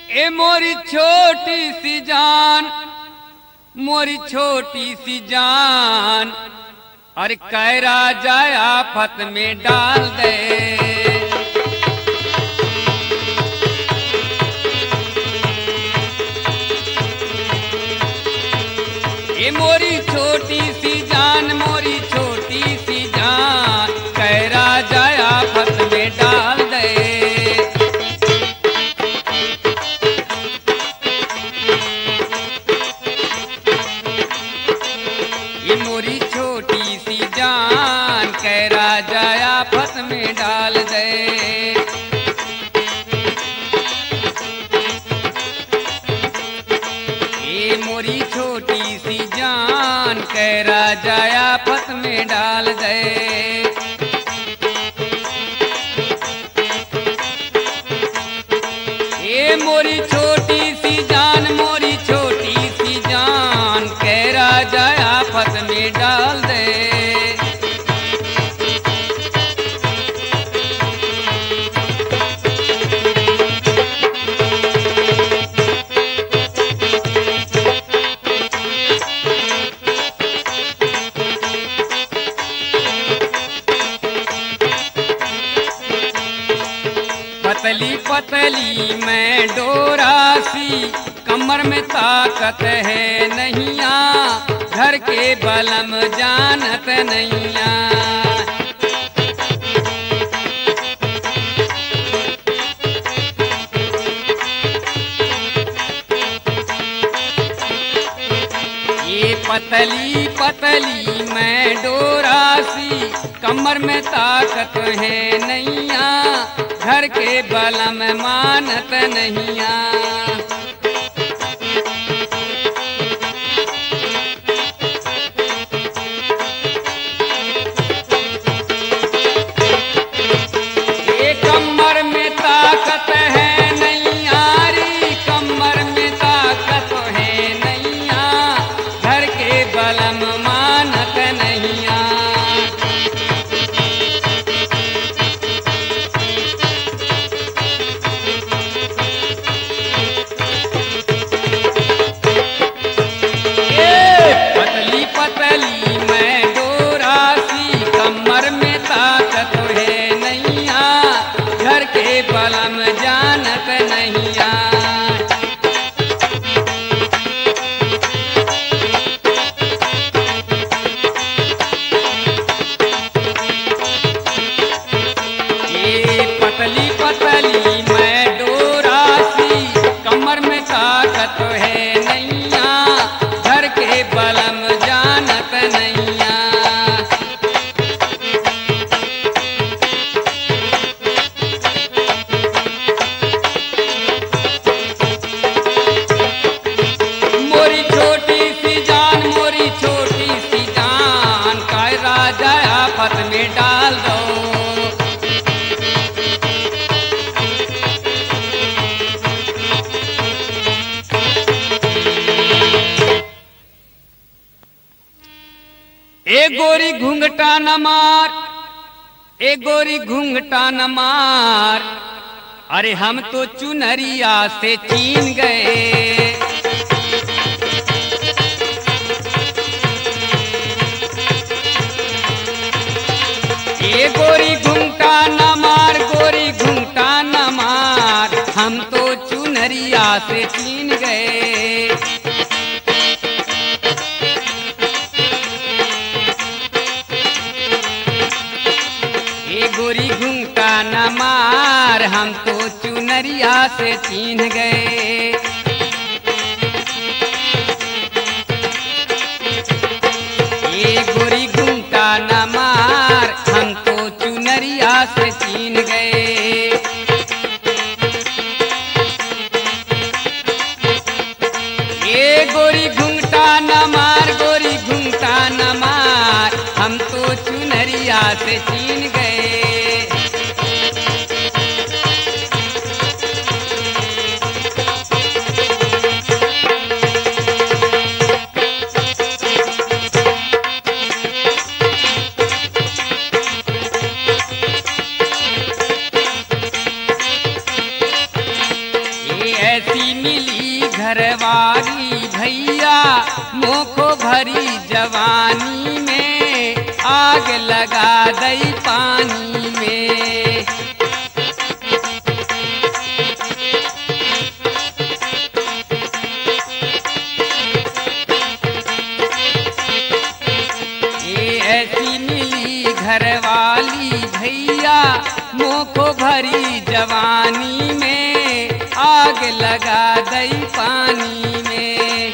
ए मोरी छोटी सी जान, मोरी छोटी सी जान, अरे कैरा जाए आफत में डाल दे। ए मोरी छोटी सी जान, मोरी छोटी सी जान, कैरा जाए आफत में डाल दे। ये मोरी छोटी सी जान, कैरा जाए आफत में डाल दे। ये मोरी छोटी सी जान, कैरा जाए आफत में डाल दे। ये मोरी छोटी सी जान, मोरी छोटी सी जान, कैरा जाए आफत में डाल दे। पतली पतली मैं डोरासी, कमर में ताकत है नैया, घर के बलम जानत नैया। ये पतली पतली मैं डोरासी, कमर में ताकत है नैया, घर के बलम मानत नैया। ये कमर में ताकत है नैया री, कमर में ताकत है नैया, घर के बलम मानत नैया। पतली पतली मैं डोरासी, कमर में ताकत है नैया, घर के बलम जानत नैया। ये पतली पतली मैं डोरासी, कमर में ताकत है नैया, घर के बलम जानत नैया। मोरी छोटी सी जान, मोरी छोटी सी जान, कैरा जाए आफत में डाल दो। ए गोरी घूंघटा न मार, ए गोरी घूंघटा न मार, अरे हम तो चुनरिया से चीन गए। ए गोरी घूंघटा न मार, गोरी घूंघटा न मार, हम तो चुनरिया से चीन गए। ए गोरी घूंघटा न मार, हम तो चुनरिया से चीन गए। ए गोरी घूंघटा न मार, हम तो चुनरिया से चीन गए। ए गोरी घूंघटा न मार, गोरी घूंघटा न मार, हम तो चुनरिया से चीन गए। ऐसी घरवाली भैया मोखो भरी जवानी में आग लगा दई पानी में। ये ऐसी मिली घरवाली भैया मोखो भरी जवानी में आग लगा दई पानी में।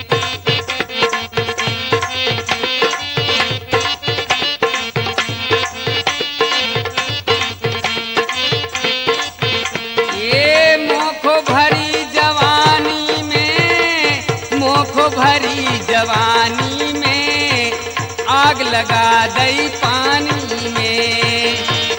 ये मोखो भरी जवानी में, मोखो भरी जवानी में आग लगा दई पानी में।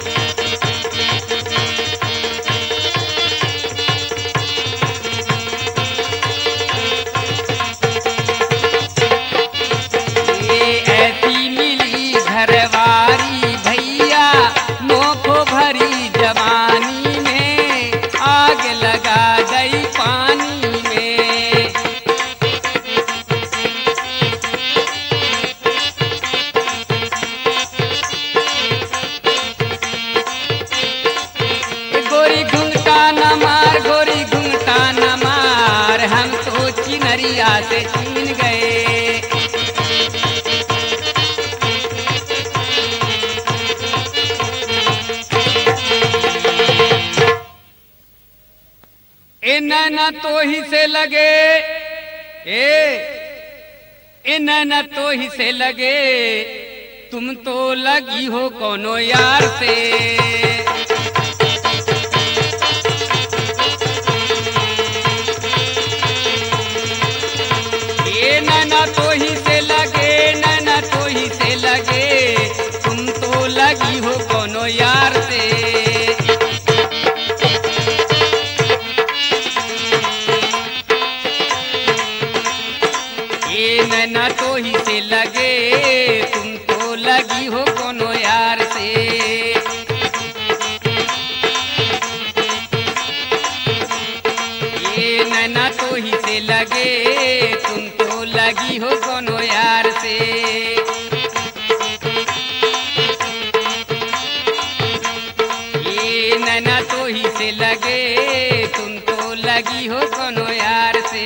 घरवाली भैया मोखो भरी जवानी में आग लगा दई पानी में। गोरी घुंघटा न मार, गोरी घुंघटा न मार, हम तो चिनरिया से छीन गए। ए नैना तो ही से लगे, ए नैना तो ही से लगे, तुम तो लगी हो कोनो यार से। ए नैना तो ही से लगे, नैना तो ही से लगे, तुम तो लगी हो कोनो यार से। नैना तो ही से लगे, तुम तो लगी हो कोनो यार से। ये नैना तो ही से लगे, तुम तो लगी हो कोनो यार से। ये नैना तो ही से लगे, तुम तो लगी हो कोनो यार से।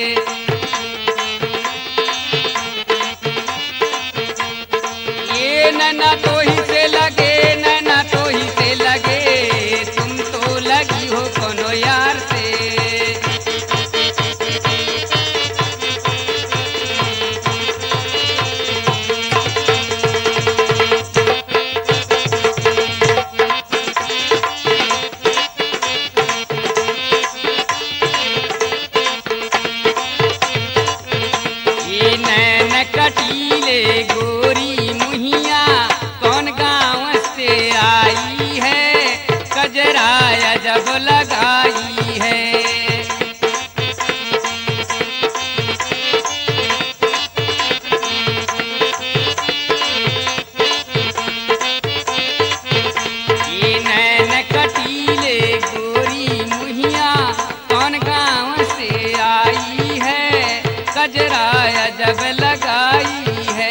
नैना तो ही से लगे, नैना तो ही से लगे, तुम तो लगी हो कोनो यार से। ये नैन कटीले गोरी मुहिया कौन गाँव से आई है, कजराया जब लगाई है। ये नैन कटीले गोरी मुहिया कौन गाँव से आई है, कजराया जब लगाई है।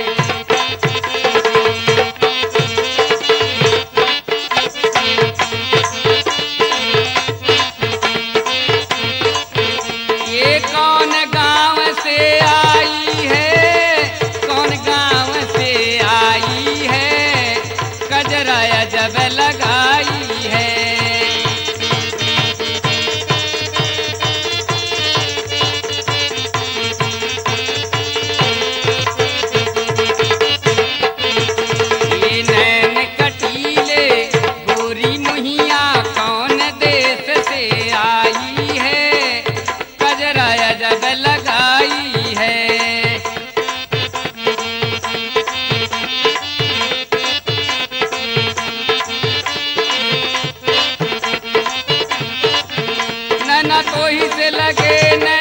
ये कौन गाँव से आई है, कौन गाँव से आई है, कजराया जब लगाई है। ये नैन कटीले गोरी मुहिया कौन देश से आई है, कजराया जब लगाई है। नैना तो ही से लगे,